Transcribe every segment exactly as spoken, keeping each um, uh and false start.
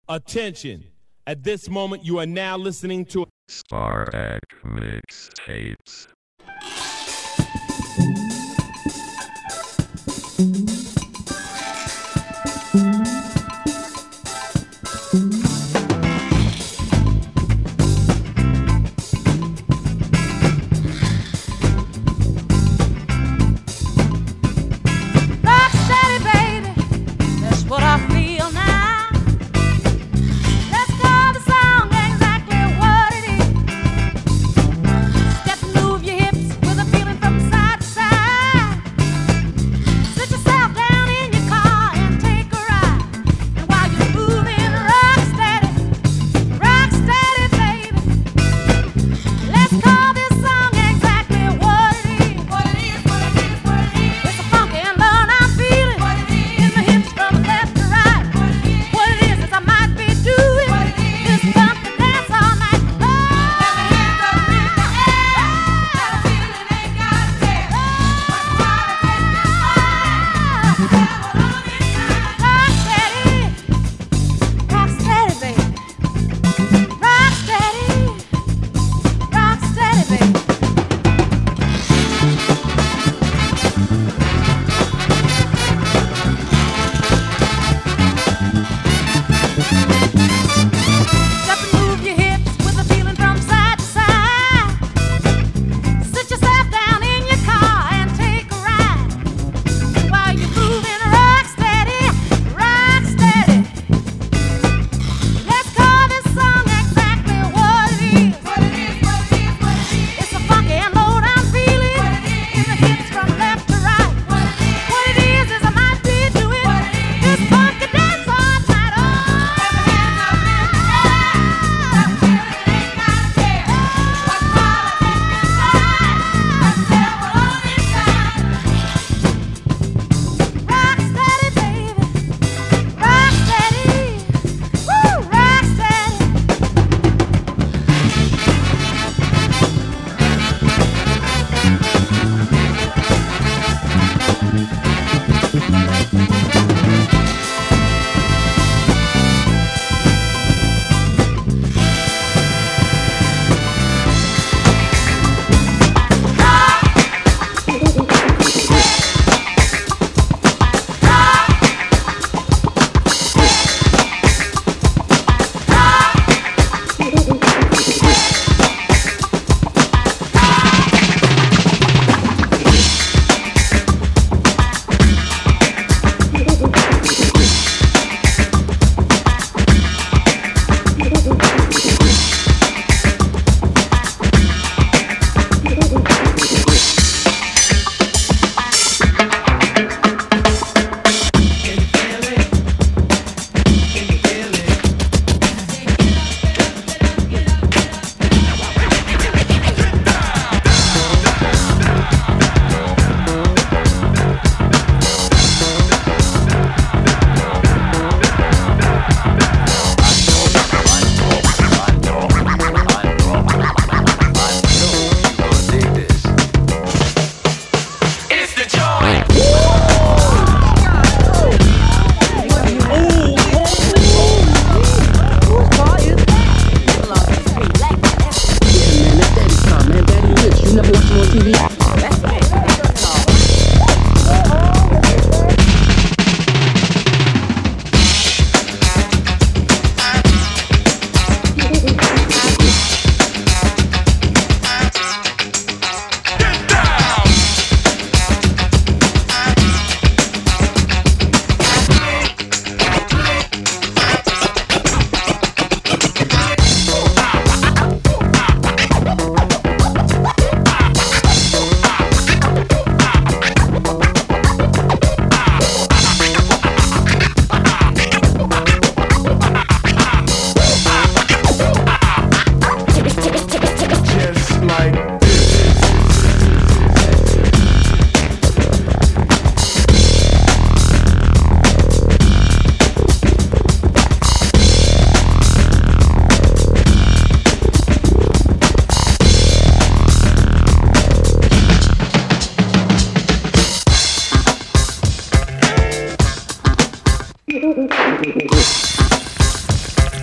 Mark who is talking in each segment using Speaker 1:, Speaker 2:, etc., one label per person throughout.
Speaker 1: Attention. At this moment, you are now listening to
Speaker 2: Spartak Mixtapes.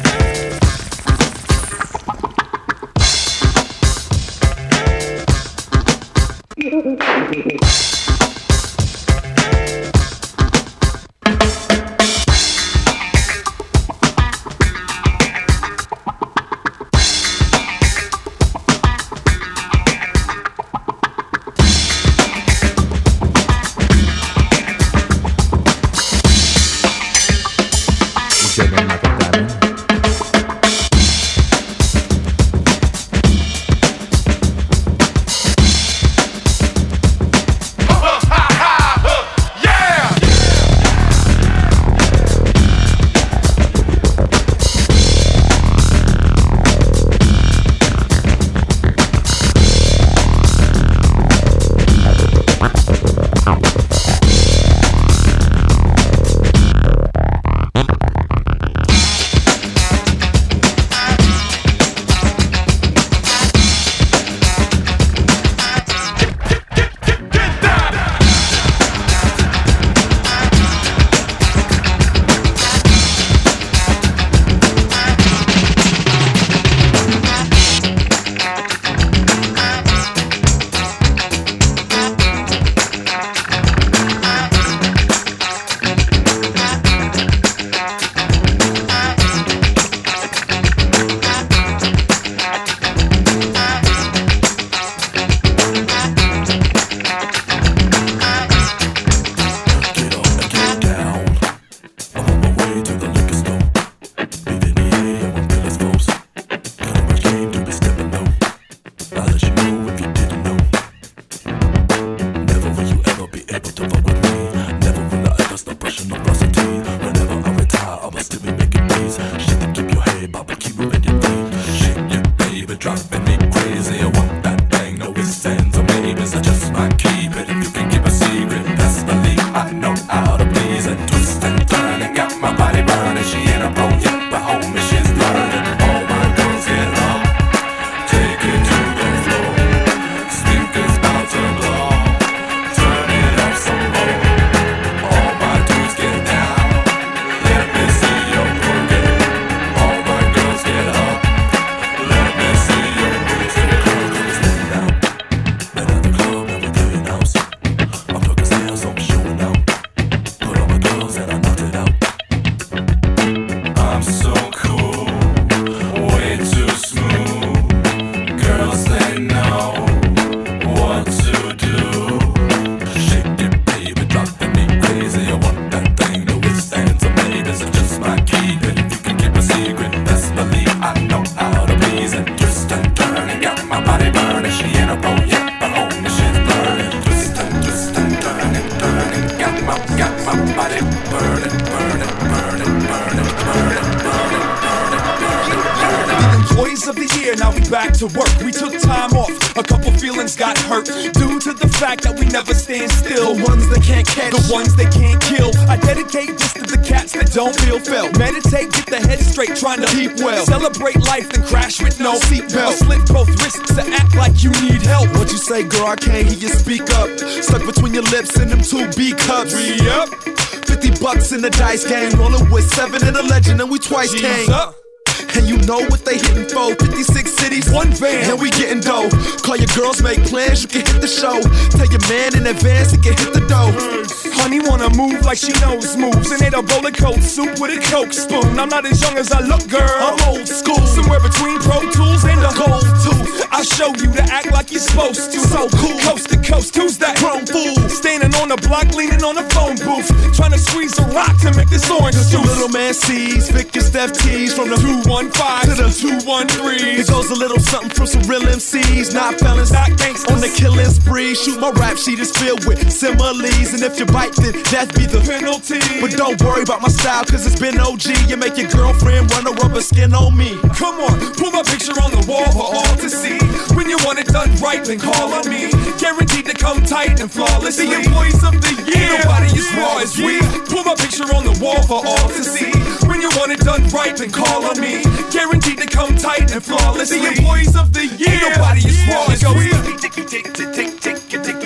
Speaker 3: back to work. We took time off, a couple feelings got hurt due to the fact that we never stand still. The ones that can't catch, the ones that can't kill. I dedicate this to the cats that don't feel felt. Meditate, get the head straight, trying to keep well. Celebrate life and crash with no seatbelt. Slit both wrists to act like you need help. What you say, girl? I can't hear you speak up. Stuck between your lips and them two B cups. Re-up. fifty bucks in the dice game. Rolling with seven and a legend, and we twice came. And you know what they hitting for. fifty-six cities, one van, and we getting dough. Call your girls, make plans, you can hit the show. Tell your man in advance, he can hit the dough. Honey wanna move like she knows moves, and ate a bowl of Coke soup with a Coke spoon. I'm not as young as I look, girl, I'm old school. Somewhere between Pro Tools and the gold tooth. I'll show you to act like you're supposed to. So cool, coast to coast, who's that grown fool? Standing on the block, leaning on the phone booth, trying to squeeze a rock to make this orange juice. The little man sees, Vic and Steph T's from the two one five to the two one three. It goes a little something from some real M Cs, not felons, not gangsters. On the killing spree, shoot my rap sheet is filled with similes, and if you bite, then that be the penalty. But don't worry about my style, cause it's been O G. You make your girlfriend run a rubber skin on me. Come on, put my picture on the wall for all to see. When you want it done right, then call on me. Guaranteed to come tight and flawlessly. The employees of the year, ain't nobody as raw as we. Put my picture on the wall for all to see. When you want it done right, then call on me. Guaranteed to come tight and flawlessly. The employees of the year, ain't nobody as raw as we. Ticky tick tick tick tick tick tick tick.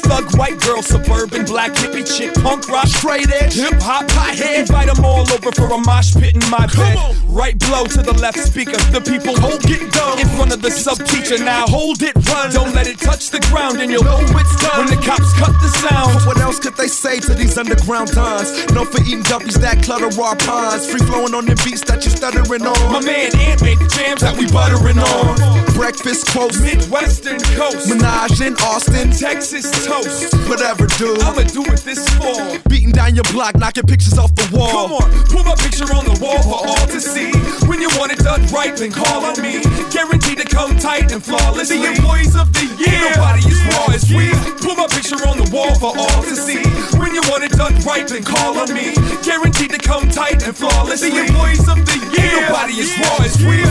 Speaker 3: thug, white girl, suburban, black, hippie, chick, punk rock, straight edge, hip hop, pothead. Invite them all over for a mosh pit in my bed. Right blow to the left speaker, the people hold it down in front of the sub teacher. Now hold it, run, don't let it touch the ground, and you'll know it's done when the cops cut the sound.
Speaker 4: What else could they say to these underground tons? Known for eating guppies that clutter our ponds, free flowing on the beats that you stuttering on.
Speaker 3: My man Ant made the jams that we buttering on.
Speaker 4: Breakfast quotes,
Speaker 3: Midwestern coast,
Speaker 4: Minaj in Austin,
Speaker 3: Texas toast.
Speaker 4: Whatever, dude.
Speaker 3: I'ma do it this fall.
Speaker 4: Beating down your block, knocking pictures off the wall.
Speaker 3: Come on, put my picture on the wall for all to see. When you want it done right, then call on me. Guaranteed to come tight and flawlessly. The employees of the year. Nobody is raw as we. Put my picture on the wall for all to see. When you want it done right, then call on me. Guaranteed to come tight and flawlessly. The employees of the year. Nobody is raw as we.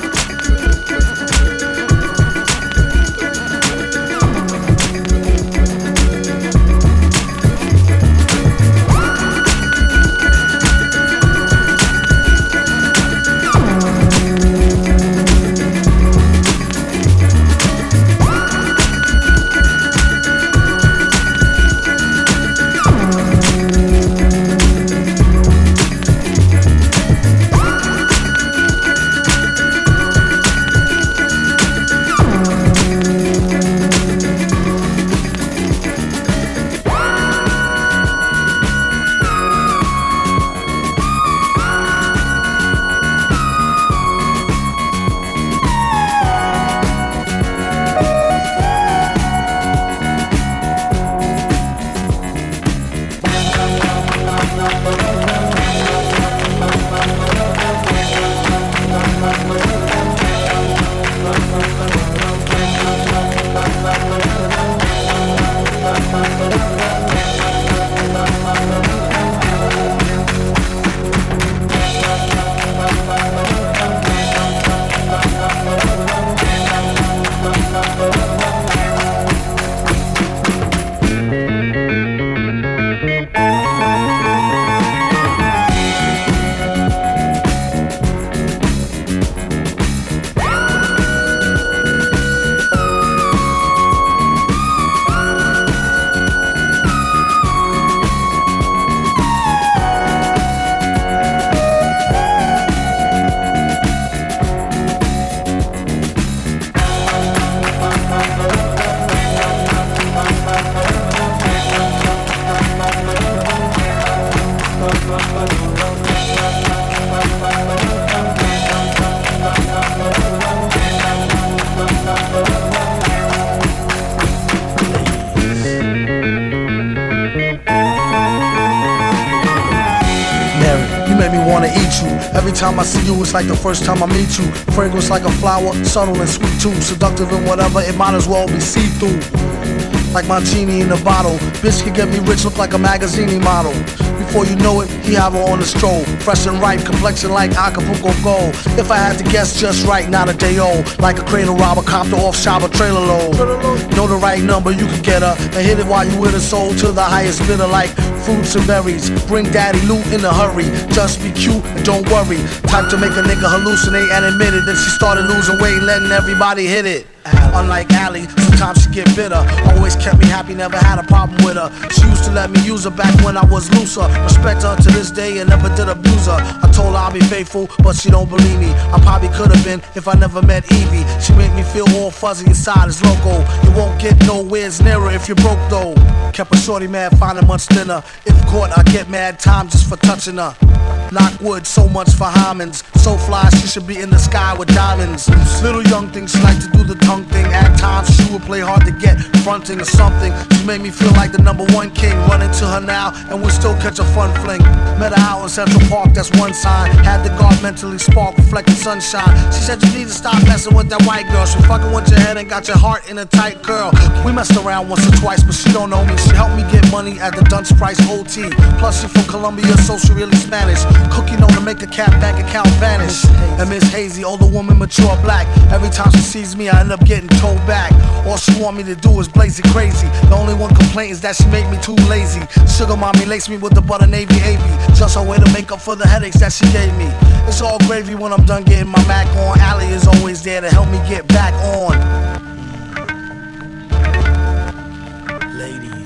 Speaker 5: Every time I see you, it's like the first time I meet you. Fragrance like a flower, subtle and sweet too. Seductive and whatever, it might as well be see-through. Like my genie in a bottle. Bitch can get me rich, look like a magazine model. Before you know it, he have her on the stroll. Fresh and ripe, complexion like Acapulco gold. If I had to guess just right, not a day old. Like a cradle robber, copter off shop, a trailer load. Know the right number, you can get her. And hit it while you with her soul to the highest bidder. Like fruits and berries, bring daddy loot in a hurry. Just be cute and don't worry. Type to make a nigga hallucinate and admit it. Then she started losing weight, letting everybody hit it. Unlike Allie, sometimes she get bitter. Always kept me happy, never had a problem with her. She used to let me use her back when I was looser. Respect her to this day and never did abuse her. I told her I'll be faithful, but she don't believe me. I probably could have been if I never met Evie. She made me feel all fuzzy inside as loco. You won't get nowhere's nearer if you're broke though. Kept a shorty mad, finding much thinner. If caught, I get mad time just for touching her. Knock wood, so much for Hammonds. So fly, she should be in the sky with diamonds. Little young thing, she like to do the tongue thing. At times, she would play hard to get, fronting or something. She made me feel like the number one king. Running to her now, and we'll still catch a fun fling. Met her out in Central Park, that's one sign. Had the guard mentally spark, reflecting sunshine. She said you need to stop messing with that white girl. She fucking with your head and got your heart in a tight curl. We messed around once or twice, but she don't know me. She helped me get money at the Dunce Price O T. Plus, she from Colombia, so she really Spanish. Cookie known to make a cat bank account vanish. And Miss Hazy, older woman, mature black. Every time she sees me, I end up getting told back. All she want me to do is blaze it crazy. The only one complaint is that she make me too lazy. Sugar mommy laced me with the butter navy A V. Just her way to make up for the headaches that she gave me. It's all gravy when I'm done getting my Mac on. Allie is always there to help me get back on. Ladies.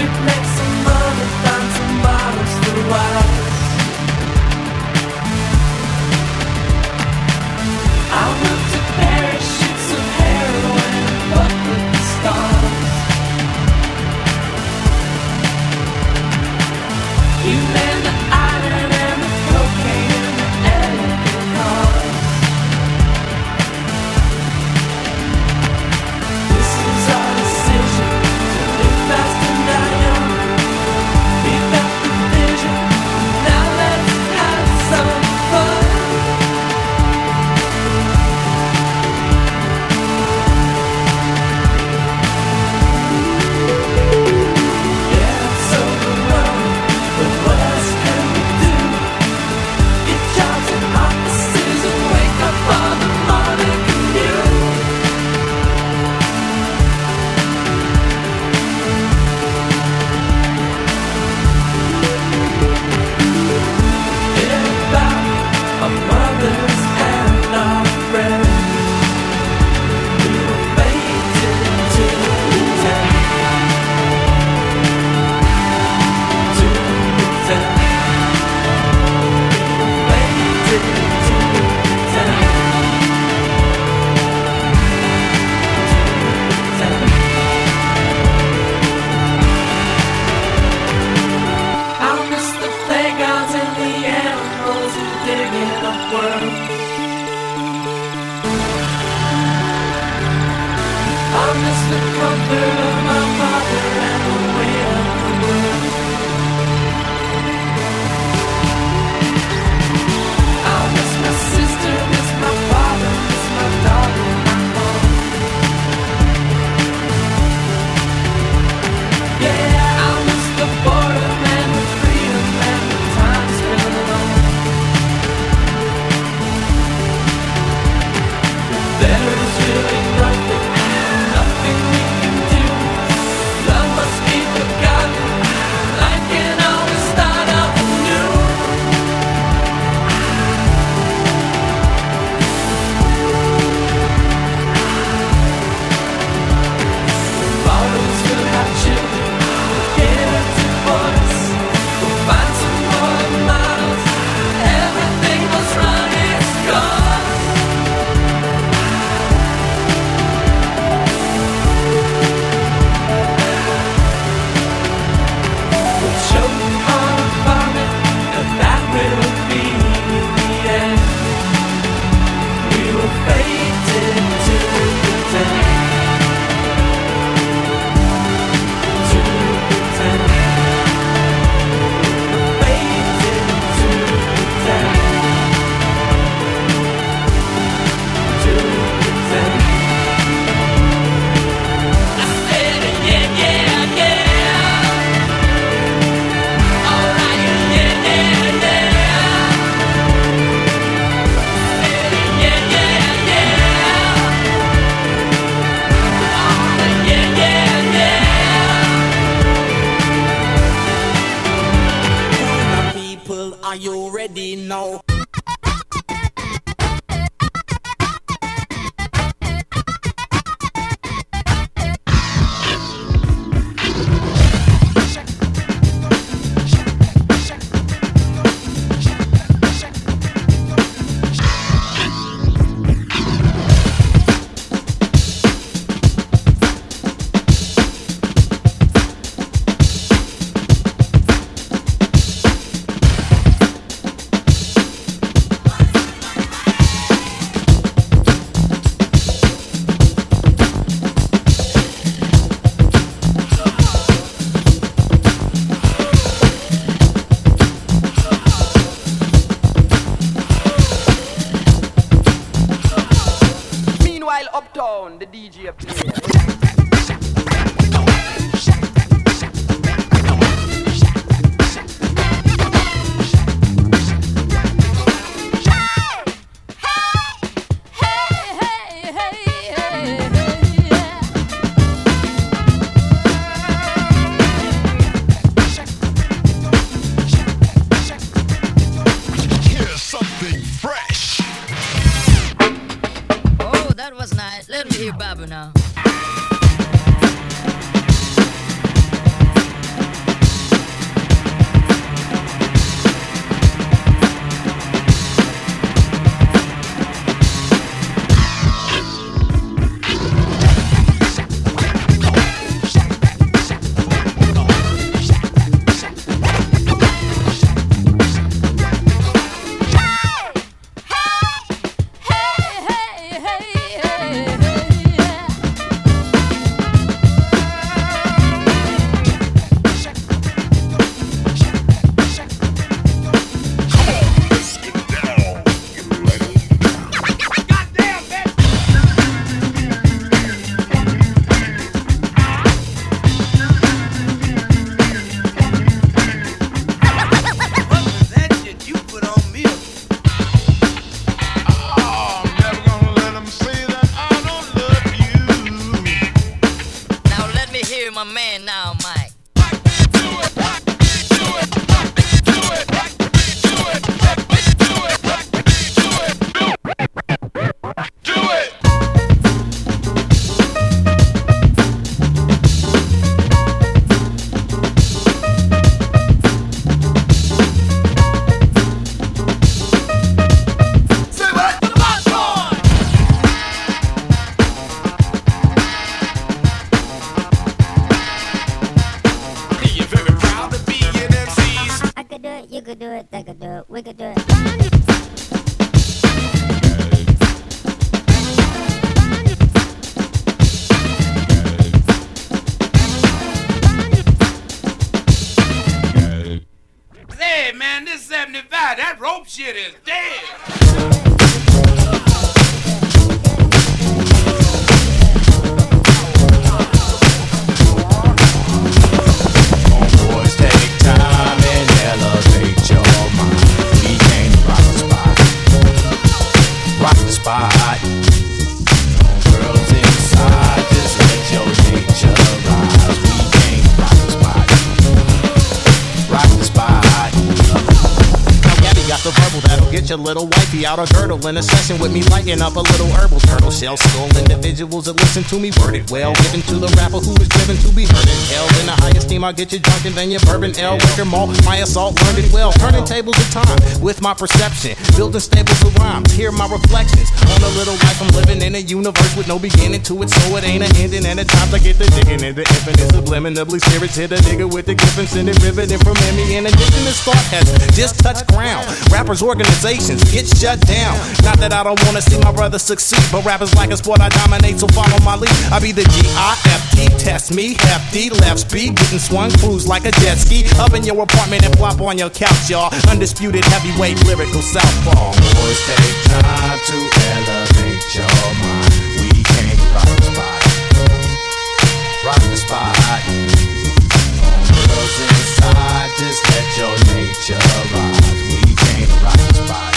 Speaker 6: There is really nothing, nothing we can do. my man now, Mike.
Speaker 7: You could do it, they could do it, we could do it.
Speaker 8: Hey man, this seventy-five, that rope shit is dead.
Speaker 9: Boys, take time and elevate your mind. We came to rock the spot. Rock the spot. Girls inside, just let your nature rise. We came to rock the spot. Rock the spot. Now Gabby got the verbal that'll get your little wifey out of girdle in a session with me, lighting up a little herbal turtle shell skull. Individuals that listen to me word it well, given to the rapper who is driven to be heard and held in the highest esteem. I get you drunk and then your bourbon ale, liquor malt, my assault learned it well. Turning tables of time with my perception, building stables of rhymes. Hear my reflections on a little life I'm living in a universe with no beginning to it, so it ain't a ending. And at times I get the digging in the infinite, subliminally spirits hit a nigga with the gift and send it riveting from me. And indigenous thought has just touched ground. Rappers, organizations get shut down. Not that I don't wanna see my brother succeed, but rappers like a sport I dominate, so follow my lead. I be the G I F T, test me, hefty, left speed, getting swung, cruise like a jet ski. Up in your apartment and flop on your couch, y'all. Undisputed heavyweight lyrical southpaw. Boys, take time to elevate your mind. We came to rock the spot. Rock the spot. Girls inside, just let your nature rise. We came to rock the spot.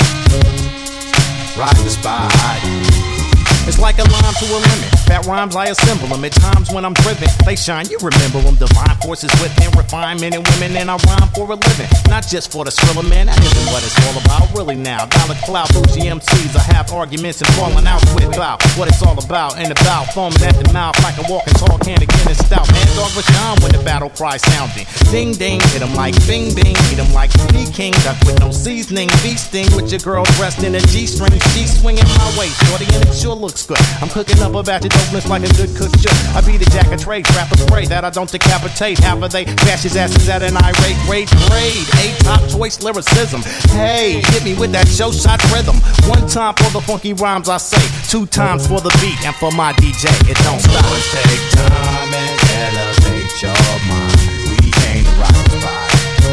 Speaker 9: Rock the spot. It's like a lime to a lemon. Fat rhymes, I assemble them. At times when I'm driven, they shine, you remember them. Divine forces within, refine men and women, and I rhyme for a living. Not just for the thriller, man, that isn't what it's all about. Really now, dollar cloud, bougie M Cs. I have arguments and falling out with about what it's all about. And about foaming at the mouth like a walking tall can again and stout. Man, dog was shine when the battle cry sounding. Ding ding, hit 'em like bing bing, eat 'em like P King. Duck with no seasoning, feasting with your girl dressed in a G-string. She swinging my way, shorty, and it sure looks good. I'm cooking up a batch of dopeness like a good cook should. I be the jack of trades, rappers pray that I don't decapitate. Half of they bash his asses at an irate grade grade. A top choice lyricism. Hey, hit me with that show shot rhythm. One time for the funky rhymes I say, two times for the beat and for my D J. It don't stop. Boys, take time and elevate your mind. We came to rock the spot.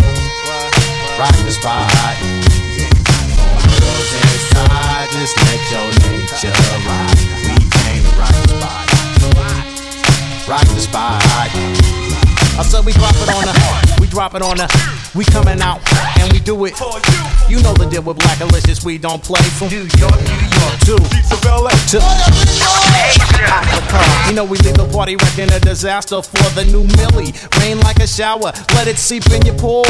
Speaker 9: Rock the spot. Girls inside, just let your nature rise. We came to rock the spot. Rock the spot. I said we drop it on the, we drop it on the, we coming out and we do it. You know the deal with Black Alicious, we don't play from New York, New York to L A to Africa. You know we leave the party wrecking a disaster for the new Millie. Rain like a shower, let it seep in your pores.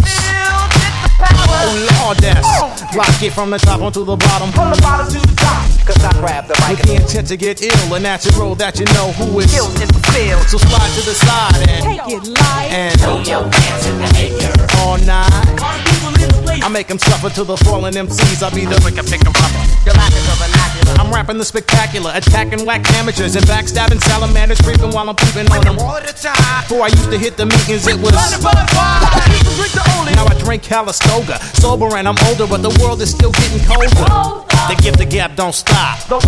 Speaker 9: Oh Lord, that's rock it from the top onto the bottom. From the bottom to the top, cause I grab the mic. With the intent to get ill, a natural that you know who is killed in the field. So slide to the side and take it light and throw your hands in the air all night. I make them suffer to the fallen M Cs. I be the wicked picker upper. I'm rapping the spectacular, attacking whack amateurs and backstabbing salamanders, creeping while I'm peeping on them. Before I used to hit the meetings, it was now I drink Calistoga, sober and I'm older, but the world is still getting colder. The gift the gap don't stop. Boys,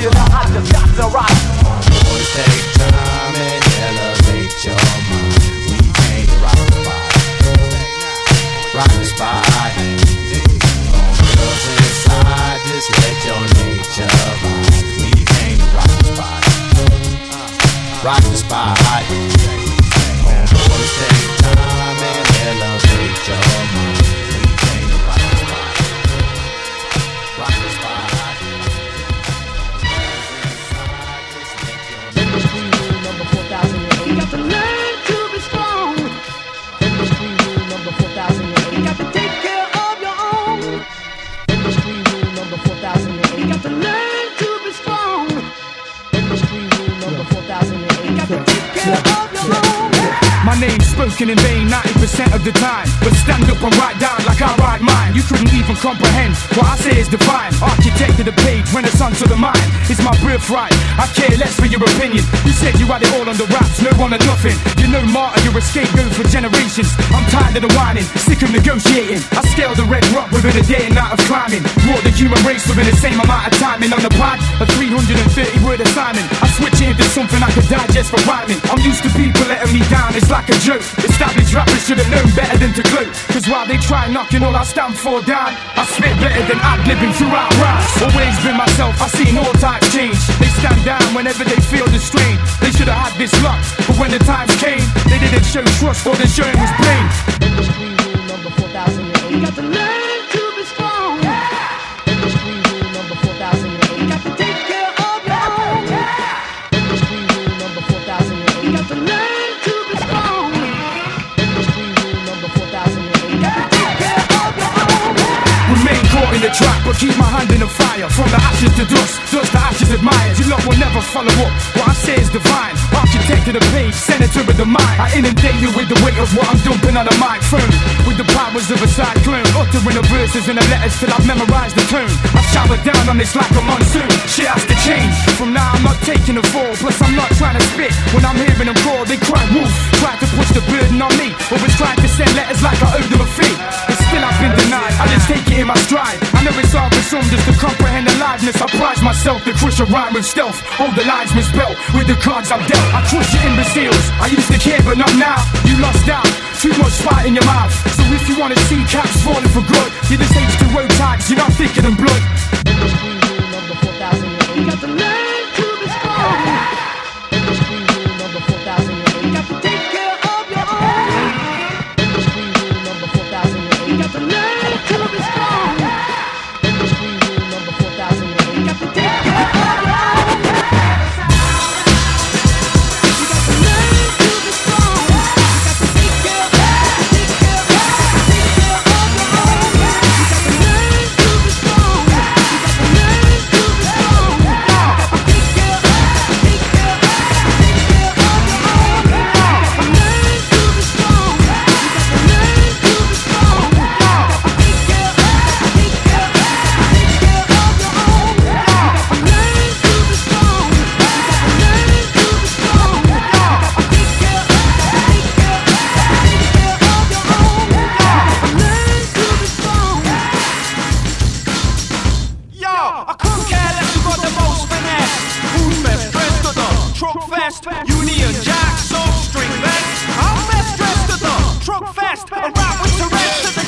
Speaker 9: take time and elevate your mind. We came to rock the spot. Rock the spot. Girls inside, just let your nature rise. We came to rock the spot. Rock the spot. Boys, take time and elevate your mind. We came to rock the spot. Rock the spot.
Speaker 10: Industry rule number four thousand eight. You got the land.
Speaker 6: My name's spoken in vain ninety percent of the time, but stand up and write down like I write mine. You couldn't even comprehend what I say is divine. Architect of the page, renaissance of the mind. It's my birthright, I care less for your opinion. You said you had it all on the raps, no one and nothing. You know martyr, you're a scapegoat for generations. I'm tired of the whining, sick of negotiating. I scaled the red rock within a day and night of climbing. Brought the human race within the same amount of timing. On the pad, a three hundred thirty word assignment. I switch it into something I could digest for rhyming. I'm used to people letting me down, it's like a joke. Established rappers should have known better than to gloat. Cause while they try knocking all I stand for down, I spit better than ad-libbing throughout raps. Always been myself, I've seen all types change. They stand down whenever they feel the strain. They should have had this luck, but when the times came, they didn't show trust or the showing was plain.
Speaker 10: Industry rule number four thousand eight. You got to learn to be strong. Industry rule number four thousand eight. You got to take care of your own. Industry rule number four thousand eight. You got to learn to be strong. Industry rule number four thousand eight. You got to take care of your own.
Speaker 6: Remain caught in the trap, but keep my hand in the fire. From the ashes to dust, dust to ashes admired. You lot will never follow up, what I say is divine. Architect of the page, senator of the mind. I inundate you with the weight of what I'm dumping on the microphone. With the powers of a cyclone, uttering the verses and the letters till I've memorized the tone. I shower down on this like a monsoon, shit has to change. From now I'm not taking a fall, plus I'm not trying to spit. When I'm hearing them call, they cry wolf. Try to push the burden on me, always trying to send letters like I owe them a fee. But still I've been denied, I just take it in my stride. I know it's hard for some just to comprehend the liveness. I prize myself to crush a rhyme with stealth. All the lines misspelled with the cards I'm dealt. I crush your imbeciles, I used to care but not now. You lost out, too much spite in your mouth. So if you wanna see caps falling for good, you just H two O tags, you're not thicker than blood.
Speaker 10: Industry rule number four thousand eight. You got to learn to be strong. Industry rule number four thousand eight. You got to take care of your own. Industry rule number four thousand eight. You got to learn to be strong. Industry rule number four thousand eight. You got to take care of your own. You got to learn to be strong. You got to take care of, take care of, take care of your own. You got to learn to be strong. You got to learn to be strong. You got to take care of, take care of, take care of your own. You got to learn to be strong. You got to learn to be strong. You got to take care of, take care of, take care of your own. You got to learn to be strong. You got to learn to be strong. You got to take care of, take care of, take care of your own. You got to learn to be strong.
Speaker 3: Yo, I couldn't care less who got the most finesse. Who's best dressed at the Truck Fest? Union Jack, soul string best. I'm best dressed at the Truck Fest. I rap with the rest of the